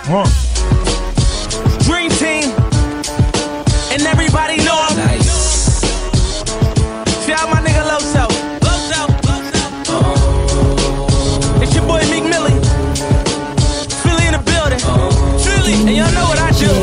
Dream Team, and everybody know him. Nice. Shout out my nigga Loso. It's your boy Meek Millie. Philly in the building. Philly, and y'all know what I do.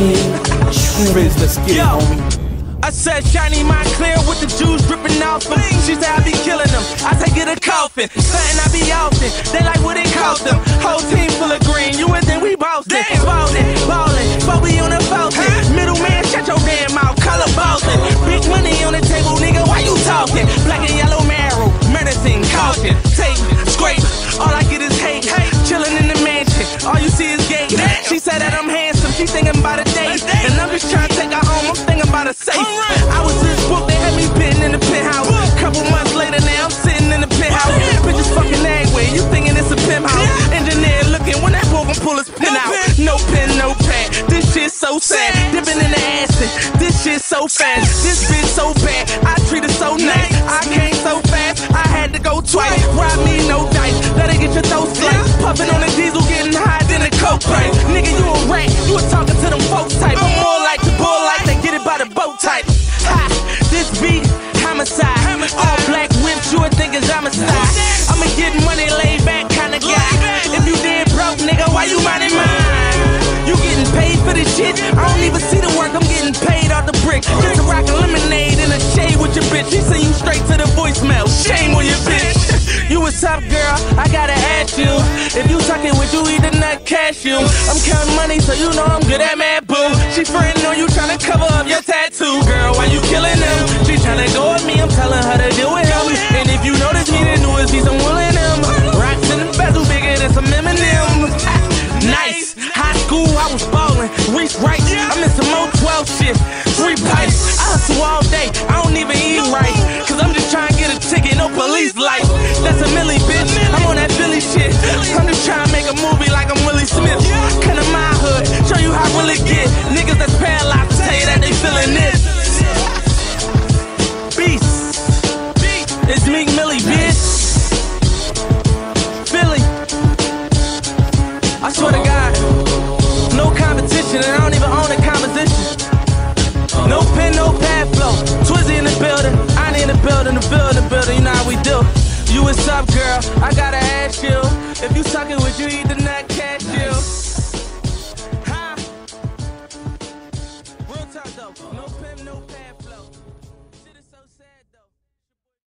Let's get it, homie. I said shiny mind clear with the juice dripping off them. She said I be killing them. I say get a coffin. Something I be often. They like what it cost them. Whole team full of green. You would think we boastin'. Ballin', but we on the fountain. Middleman, shut your damn mouth. Color bossin'. Big money on the table, nigga. Why you talking? Black and yellow marrow. Medicine, caution. Tape, scrape. All I get is hate. Chillin' in the mansion. All you see is gay. She said that I'm handsome. She thinking about a date. And I'm just trying to take her home. I'm thinking about a safe. I was this book, they had me bitten in the penthouse. Couple months later, now I'm sitting in the penthouse. Bitches fucking everywhere, you thinking it's a pimp house. Engineer looking when that boy gon' pull his pin out. No pen, no pad, this shit so sad. Dipping in the acid, this shit so fast. This bitch so bad, I treat her so nice. I came so fast, I had to go twice. Rob me, no dice, let her get your throat sliced. Puffin' on the diesel, getting higher than the coke price. Nigga, you a rat, you was talking to them folks type. I'm more like the bull, like they get it by the boat type. Ha, this beat, homicide. All black whips, you would think it's homicide. I'ma get money laid back kinda guy. If you dead broke, nigga, why you minding mine? You getting paid for this shit? I don't even see the work, I'm getting paid off the brick. Just a rock of lemonade and a shade with your bitch. She send you straight to the voicemail. Shame on your bitch. You what's up, girl? I gotta ask you. If you suckin' with you, eat the nut cashew. I'm counting money, so you know I'm good at mad boo. She frontin' on you, tryna cover up your tattoo. Girl, why you killing them? She tryna go at me, I'm telling her to deal with him. And if you notice me, the newest piece, I'm willing him. Rocks in the bezel bigger than some M&M's. Nice, high school, I was ballin'. Reach right, I'm in some more 12 shit. 3 pipes, I hustle all day, I don't even eat right. Cause I'm just trying to get a ticket, no police life. That's a Millie, bitch, I'm on that Philly shit. I'm just trying to make a movie like I'm Willie Smith. Come to my hood, show you how I really get. Niggas that's paralyzed tell you that they feeling this. Beast, it's Meek Millie, bitch. Philly, I swear to God, no competition, and I don't even own a composition. No pen, no pad flow. Twizzy in the building, I in the building, you know how we do. You what's up, girl? I gotta ask you, if you suckin' with you, eat the